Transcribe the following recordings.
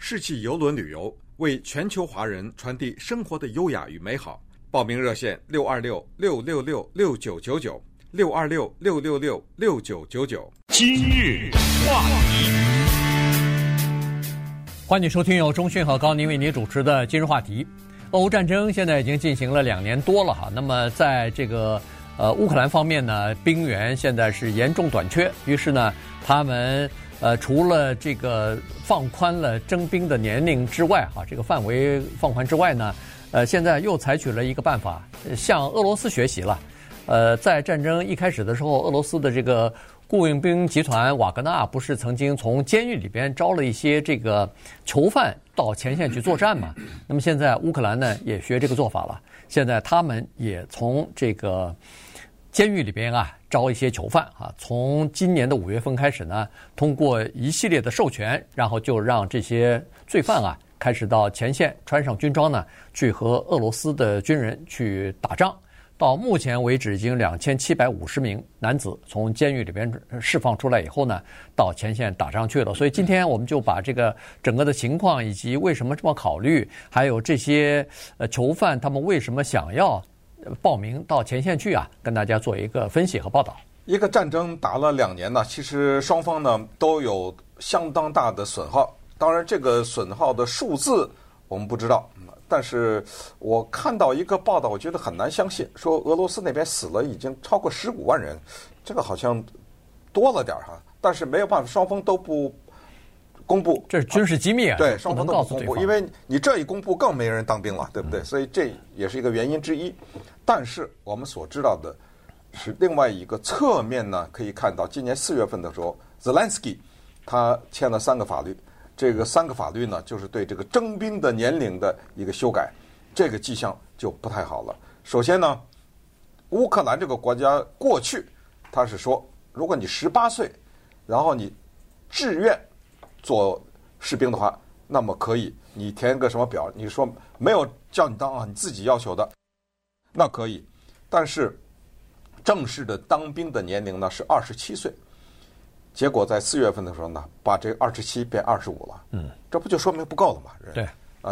世纪邮轮旅游，为全球华人传递生活的优雅与美好。报名热线626-666-6999，626-666-6999。 今日话题， 欢迎收听由钟迅和高宁为您主持的今日话题。俄乌战争现在已经进行了2年多了哈，那么在这个乌克兰方面呢，兵源现在是严重短缺，于是呢，他们除了这个放宽了征兵的年龄之外哈，这个范围放宽之外呢，现在又采取了一个办法，向俄罗斯学习了。在战争一开始的时候，俄罗斯的这个雇佣兵集团瓦格纳不是曾经从监狱里边招了一些这个囚犯到前线去作战嘛？那么现在乌克兰呢也学这个做法了，现在他们也从这个监狱里边招一些囚犯从今年的5月份开始呢，通过一系列的授权，然后就让这些罪犯开始到前线，穿上军装呢，去和俄罗斯的军人去打仗。到目前为止，已经2750名男子从监狱里边释放出来以后呢，到前线打仗去了。所以今天我们就把这个整个的情况，以及为什么这么考虑，还有这些囚犯他们为什么想要报名到前线去跟大家做一个分析和报道。 一个战争打了2年呢，其实双方呢都有相当大的损耗。当然，这个损耗的数字我们不知道，但是我看到一个报道，我觉得很难相信，说俄罗斯那边死了已经超过15万人，这个好像多了点但是没有办法，双方都不公布， 这是军事机密对，双方都不公布，因为你这一公布更没人当兵了，对不对？所以这也是一个原因之一。但是我们所知道的是另外一个侧面呢，可以看到今年4月份的时候，Zelensky 他签了3个法律。这个3个法律呢，就是对这个征兵的年龄的一个修改，这个迹象就不太好了。首先呢，乌克兰这个国家过去他是说，如果你18岁，然后你志愿做士兵的话，那么可以，你填个什么表，你说没有叫你当你自己要求的，那可以。但是正式的当兵的年龄呢是27岁。结果在4月份的时候呢，把这27变25了。这不就说明不够了吗？ 对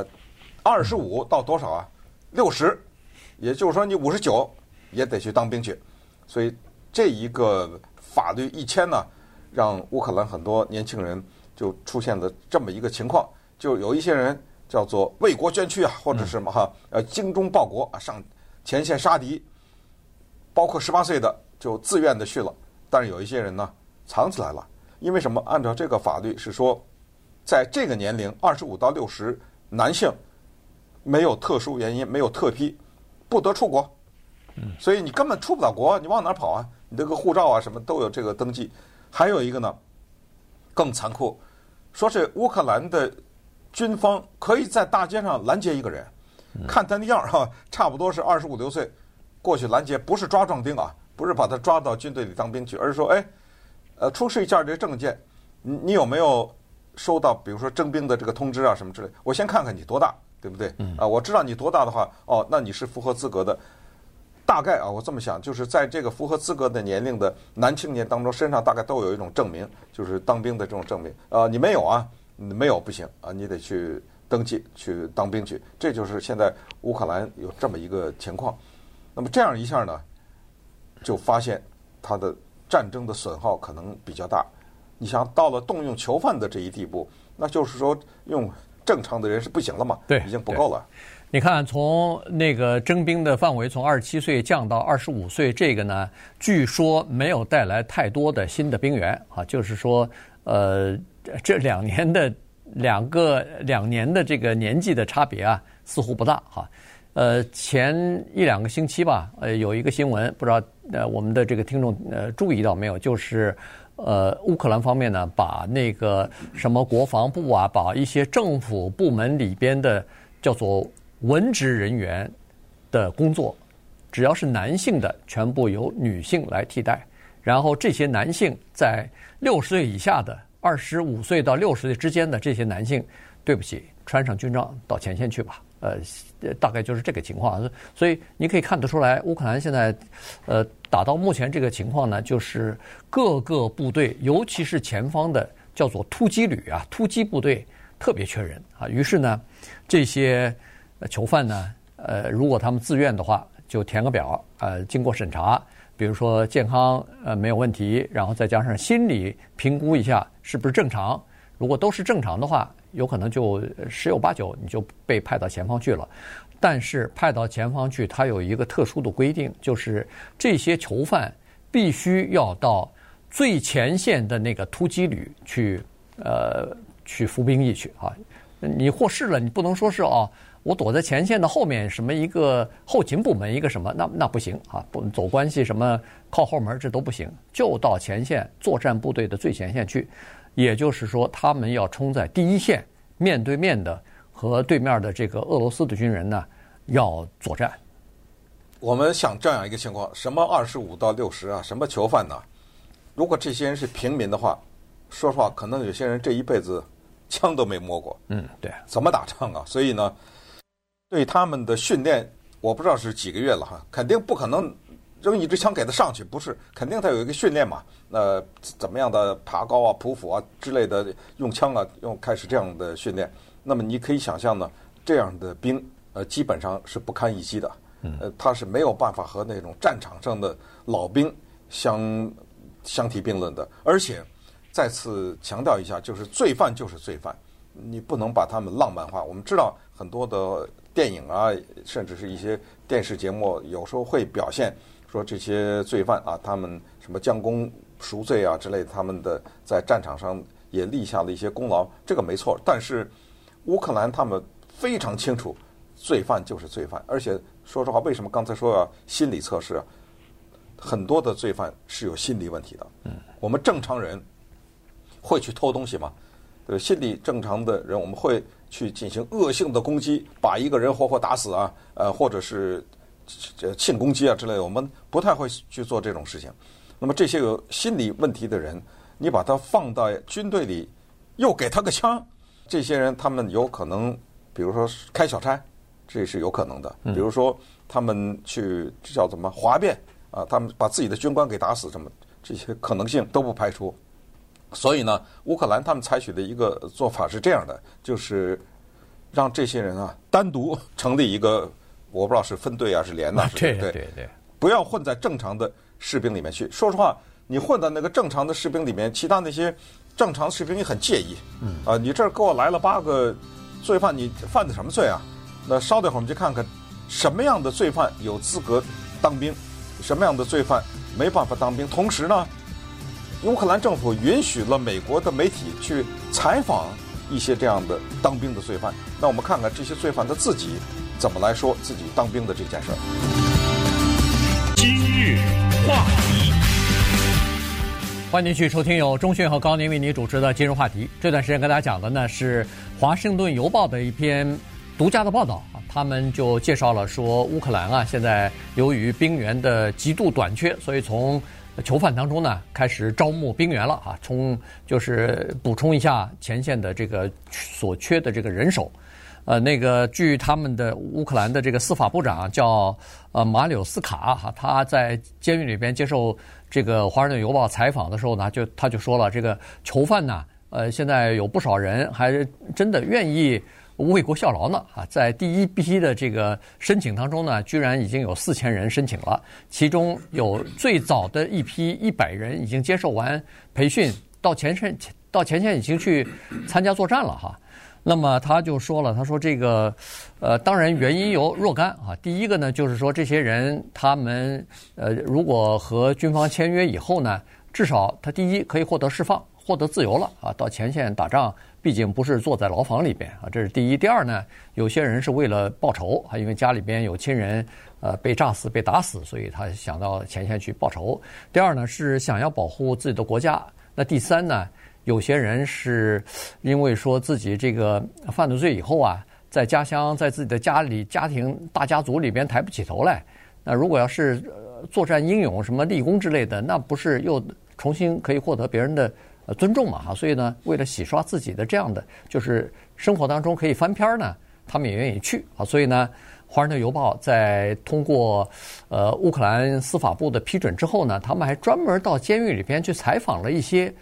，25到多少60，也就是说你59也得去当兵去。所以这一个法律一签呢，让乌克兰很多年轻人就出现了这么一个情况，就有一些人叫做为国捐躯或者什么精忠报国上前线杀敌，包括18岁的就自愿的去了，但是有一些人呢藏起来了，因为什么？按照这个法律是说，在这个年龄25到60，男性没有特殊原因，没有特批，不得出国。所以你根本出不了国，你往哪跑你这个护照什么都有这个登记。还有一个呢，更残酷，说是乌克兰的军方可以在大街上拦截一个人，看他那样差不多是25、6岁过去拦截，不是抓壮丁不是把他抓到军队里当兵去，而是说出示一下这个证件，你有没有收到比如说征兵的这个通知什么之类，我先看看你多大，对不对？我知道你多大的话，那你是符合资格的。大概我这么想，就是在这个符合资格的年龄的男青年当中，身上大概都有一种证明，就是当兵的这种证明。你没有没有不行你得去登记去当兵去。这就是现在乌克兰有这么一个情况。那么这样一下呢，就发现他的战争的损耗可能比较大。你想到了动用囚犯的这一地步，那就是说用正常的人是不行了嘛？ 对， 已经不够了。 你看，从那个征兵的范围从27岁降到25岁，这个呢，据说没有带来太多的新的兵员就是说，这2年的2年的这个年纪的差别似乎不大前1-2个星期吧，有一个新闻，不知道我们的这个听众注意到没有，就是乌克兰方面呢，把那个什么国防部把一些政府部门里边的叫做文职人员的工作，只要是男性的，全部由女性来替代。然后这些男性在60岁以下的，25岁到60岁之间的这些男性，对不起，穿上军装到前线去吧。大概就是这个情况。所以你可以看得出来，乌克兰现在打到目前这个情况呢，就是各个部队，尤其是前方的叫做突击旅突击部队， 特别缺人啊。于是呢，这些囚犯呢，如果他们自愿的话，就填个表，经过审查，比如说健康没有问题，然后再加上心理评估一下是不是正常。如果都是正常的话，有可能就十有八九你就被派到前方去了。但是派到前方去，它有一个特殊的规定，就是这些囚犯必须要到最前线的那个突击旅去服兵役去啊。你获释了，你不能说是我躲在前线的后面，什么一个后勤部门一个什么，那不行啊，不走关系什么靠后门这都不行，就到前线作战部队的最前线去。也就是说，他们要冲在第一线，面对面的和对面的这个俄罗斯的军人呢要作战。 我们想这样一个情况，什么25到60啊，什么囚犯呢？如果这些人是平民的话，说实话，可能有些人这一辈子枪都没摸过， 对， 怎么打仗啊？所以呢，对他们的训练，我不知道是几个月了哈，肯定不可能扔一支枪给他上去，不是，肯定他有一个训练嘛。怎么样的爬高啊、匍匐啊之类的，用枪啊，开始这样的训练。那么你可以想象呢，这样的兵基本上是不堪一击的，他是没有办法和那种战场上的老兵相提并论的。而且再次强调一下，就是罪犯就是罪犯，你不能把他们浪漫化。我们知道很多的电影啊，甚至是一些电视节目，有时候会表现说这些罪犯啊，他们什么将功赎罪啊之类的，他们的在战场上也立下了一些功劳，这个没错。但是乌克兰他们非常清楚，罪犯就是罪犯。而且说实话，为什么刚才说要心理测试啊？很多的罪犯是有心理问题的。我们正常人会去偷东西吗？心理正常的人，我们会去进行恶性的攻击，把一个人活活打死啊，或者是性攻击啊之类的，我们不太会去做这种事情。那么这些有心理问题的人，你把他放到军队里，又给他个枪，这些人他们有可能，比如说开小差，这是有可能的。比如说他们去叫什么哗变啊，他们把自己的军官给打死，这些可能性都不排除。所以呢，乌克兰他们采取的一个做法是这样的，就是让这些人啊单独成立一个，我不知道是分队啊，是连呐， 对， 不要混在正常的士兵里面去。说实话，你混在那个正常的士兵里面，其他那些正常的士兵也很介意。你这儿给我来了8个罪犯，你犯的什么罪啊？那稍等会儿我们就看看什么样的罪犯有资格当兵，什么样的罪犯没办法当兵。同时呢，乌克兰政府允许了美国的媒体去采访一些这样的当兵的罪犯。那我们看看这些罪犯他自己怎么来说自己当兵的这件事儿。 今日话题， 欢迎继续收听由钟迅和高宁为你主持的今日话题。这段时间跟大家讲的呢是《华盛顿邮报》的一篇独家的报道啊，他们就介绍了说，乌克兰啊现在由于兵员的极度短缺，所以从囚犯当中呢开始招募兵员了啊，就是补充一下前线的这个所缺的这个人手。据他们的乌克兰的这个司法部长叫马柳斯卡哈，他在监狱里边接受这个《华盛顿邮报》采访的时候呢，他就说了，这个囚犯呢，现在有不少人还真的愿意为国效劳呢啊，在第一批的这个申请当中呢，居然已经有4000人申请了，其中有最早的一批100人已经接受完培训，到前线已经去参加作战了哈。那么他就说了，他说这个当然原因有若干啊。第一个呢，就是说这些人他们如果和军方签约以后呢，至少他第一可以获得释放，获得自由了啊，到前线打仗，毕竟不是坐在牢房里边啊，这是第一。第二呢，有些人是为了报仇啊，因为家里边有亲人被炸死、被打死，所以他想到前线去报仇。第二呢，是想要保护自己的国家。那第三呢，有些人是因为说自己这个犯了罪以后啊，在家乡，在自己的家庭大家族里边抬不起头来。那如果要是作战英勇、什么立功之类的，那不是又重新可以获得别人的尊重嘛？哈，所以呢，为了洗刷自己的这样的就是生活当中可以翻篇呢，他们也愿意去啊。所以呢，《华盛顿邮报》在通过乌克兰司法部的批准之后呢，他们还专门到监狱里边去采访了一些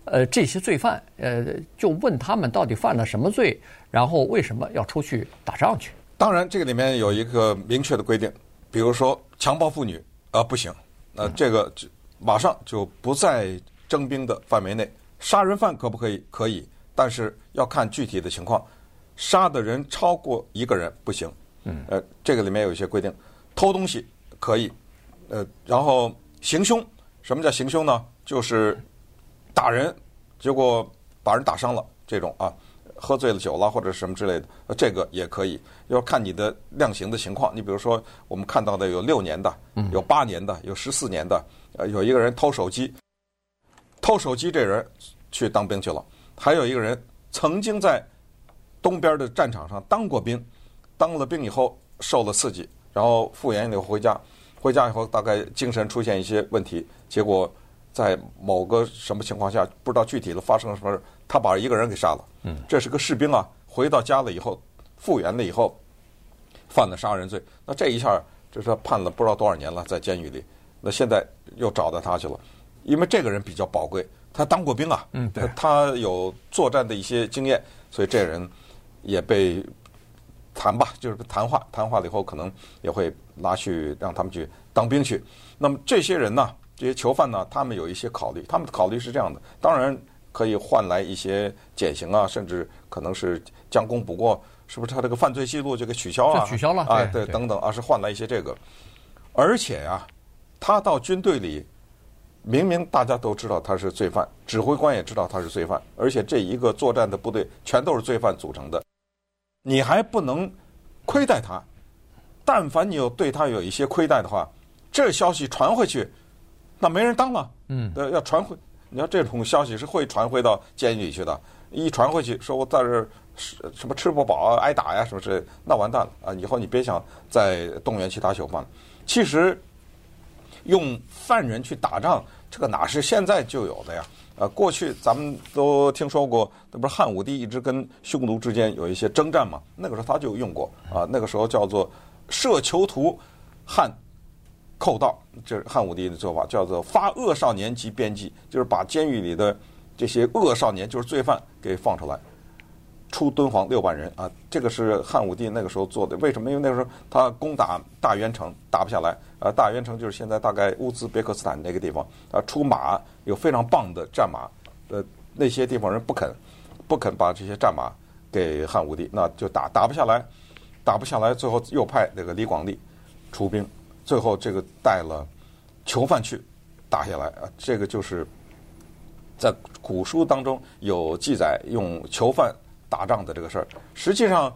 这些罪犯，就问他们到底犯了什么罪，然后为什么要出去打仗去？ 当然，这个里面有一个明确的规定，比如说强暴妇女不行，这个马上就不在征兵的范围内。杀人犯可不可以？可以，但是要看具体的情况。杀的人超过1个人不行。这个里面有一些规定。偷东西可以，然后行凶，什么叫行凶呢？就是打人，结果把人打伤了，这种啊，喝醉了酒了或者什么之类的，这个也可以。要看你的量刑的情况。你比如说，我们看到的有6年的，有8年的，有14年的。有一个人偷手机，这人去当兵去了。还有一个人曾经在东边的战场上当过兵，当了兵以后受了刺激，然后复员以后回家以后大概精神出现一些问题，结果在某个什么情况下不知道具体的发生了什么事，他把一个人给杀了。这是个士兵啊，回到家了以后复员了以后犯了杀人罪，那这一下这是判了不知道多少年了，在监狱里。那现在又找到他去了，因为这个人比较宝贵，他当过兵啊， 对， 他有作战的一些经验，所以这人也被就是谈话了以后，可能也会拿去让他们去当兵去。那么这些人呢，这些囚犯呢，他们有一些考虑，他们的考虑是这样的：当然可以换来一些减刑啊，甚至可能是将功补过，是不是他这个犯罪记录就给取消啊？ 取消了啊，对，等等啊，是换来一些这个。而且啊，他到军队里，明明大家都知道他是罪犯，指挥官也知道他是罪犯，而且这一个作战的部队全都是罪犯组成的，你还不能亏待他。但凡你对他有一些亏待的话，这消息传回去，那没人当了。要传回，你要这种消息是会传回到监狱里去的。一传回去，说我在这什么吃不饱啊、挨打呀什么之类的，那完蛋了啊！以后你别想再动员其他囚犯了。其实用犯人去打仗，这个哪是现在就有的呀？过去咱们都听说过，那不是汉武帝一直跟匈奴之间有一些征战嘛？那个时候他就用过啊，那个时候叫做设囚徒，汉寇盗，这是汉武帝的做法，叫做发恶少年及边际，就是把监狱里的这些恶少年，就是罪犯给放出来。出敦煌6万人啊，这个是汉武帝那个时候做的。为什么？因为那个时候他攻打大元城打不下来，大元城就是现在大概乌兹别克斯坦那个地方，出马有非常棒的战马，那些地方人不肯把这些战马给汉武帝，那就打不下来，最后又派那个李广利出兵，最后这个带了囚犯去打下来啊，这个就是在古书当中有记载用囚犯打仗的这个事儿。实际上，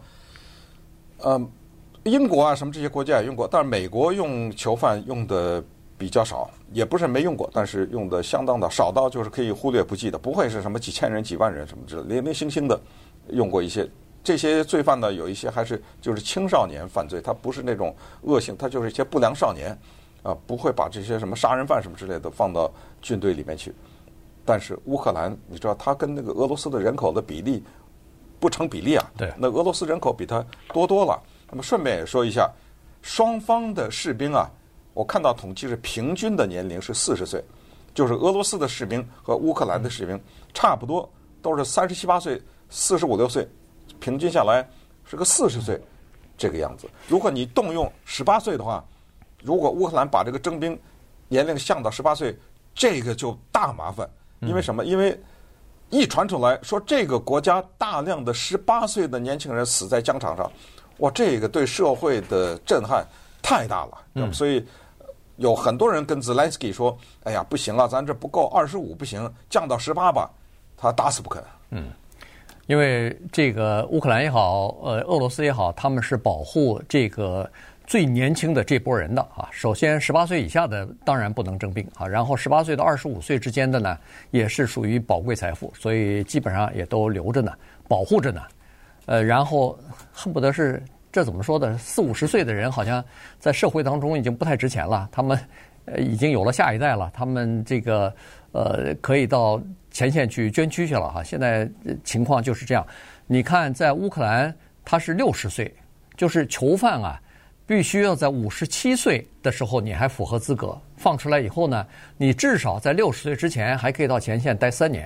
英国啊什么这些国家也用过，但是美国用囚犯用的比较少，也不是没用过，但是用的相当的少到就是可以忽略不计的，不会是什么几千人、几万人什么之类的，零零星星的用过一些。这些罪犯呢，有一些还是就是青少年犯罪，他不是那种恶性，他就是一些不良少年啊，不会把这些什么杀人犯什么之类的放到军队里面去。但是乌克兰，你知道，他跟那个俄罗斯的人口的比例不成比例啊。 对， 那俄罗斯人口比他多了。那么顺便也说一下，双方的士兵啊，我看到统计是平均的年龄是40岁，就是俄罗斯的士兵和乌克兰的士兵差不多都是37、8岁、45、6岁，平均下来是个40岁这个样子。如果你动用18岁的话，如果乌克兰把这个征兵年龄降到18岁，这个就大麻烦。因为什么？因为一传出来说这个国家大量的18岁的年轻人死在疆场上，哇，这个对社会的震撼太大了。所以有很多人跟泽连斯基说：“哎呀，不行啊，咱这不够25不行，降到18吧。”他打死不肯。 因为这个乌克兰也好，俄罗斯也好，他们是保护这个最年轻的这波人的啊。首先18岁以下的当然不能征兵啊，然后18岁到25岁之间的呢，也是属于宝贵财富，所以基本上也都留着呢，保护着呢。然后恨不得是这怎么说的，40、50岁的人好像在社会当中已经不太值钱了，他们已经有了下一代了，他们这个可以到前线去捐躯去了哈。现在情况就是这样。你看，在乌克兰他是60岁，就是囚犯啊，必须要在57岁的时候你还符合资格，放出来以后呢，你至少在60岁之前还可以到前线待3年，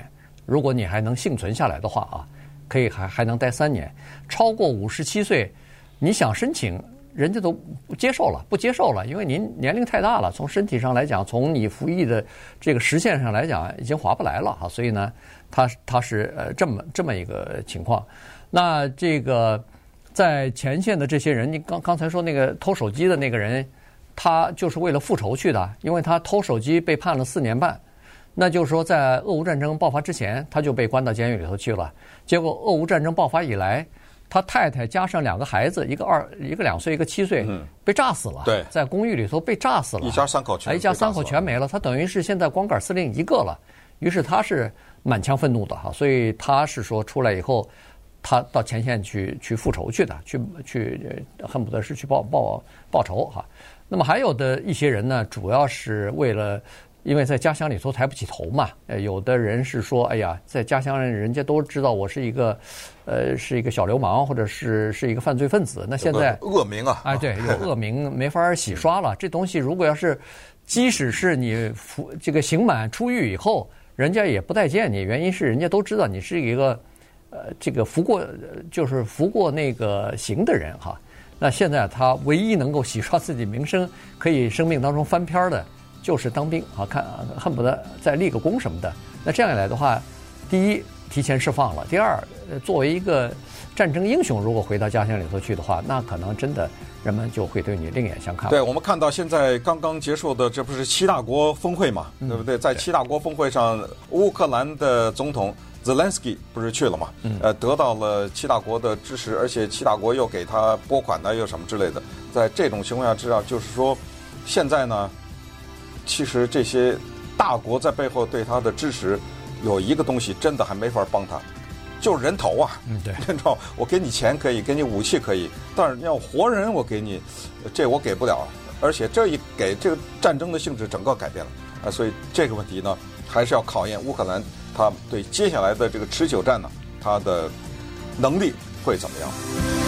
如果你还能幸存下来的话啊，可以还能待3年。超过57岁，你想申请，人家都不接受了，因为您年龄太大了，从身体上来讲，从你服役的这个时限上来讲，已经划不来了哈。所以呢，他是这么一个情况。那这个在前线的这些人，你刚才说那个偷手机的那个人，他就是为了复仇去的，因为他偷手机被判了4年半。那就是说，在俄乌战争爆发之前，他就被关到监狱里头去了。结果俄乌战争爆发以来，他太太加上2个孩子，一个2岁，一个7岁，被炸死了。 对， 在公寓里头被炸死了， 一家3口全没了。他等于是现在光杆司令一个了。于是他是满腔愤怒的哈，所以他是说出来以后，他到前线去复仇去的，去恨不得是去报仇哈。那么还有的一些人呢，主要是为了。因为在家乡里头抬不起头嘛，有的人是说，哎呀，在家乡人家都知道我是一个小流氓，或者是一个犯罪分子。那现在恶名啊， 哎，对，有恶名没法洗刷了。这东西如果要是，即使是你这个刑满出狱以后，人家也不待见你，原因是人家都知道你是一个这个服过那个刑的人哈。那现在他唯一能够洗刷自己名声，可以生命当中翻篇的。就是当兵啊，恨不得再立个功什么的。那这样一来的话，第一提前释放了，第二作为一个战争英雄，如果回到家乡里头去的话，那可能真的人们就会对你另眼相看。 对，我们看到现在刚刚结束的，这不是7大国峰会嘛，对不对？在7大国峰会上，乌克兰的总统Zelensky 不是去了嘛？得到了7大国的支持，而且7大国又给他拨款呢，又什么之类的。在这种情况下之下，就是说，现在呢。其实这些大国在背后对他的支持，有一个东西真的还没法帮他，就是人头啊。 对， 你知道，我给你钱可以，给你武器可以，但是要活人我给你，这我给不了。而且这一给，这个战争的性质整个改变了所以这个问题呢，还是要考验乌克兰他对接下来的这个持久战呢，他的能力会怎么样。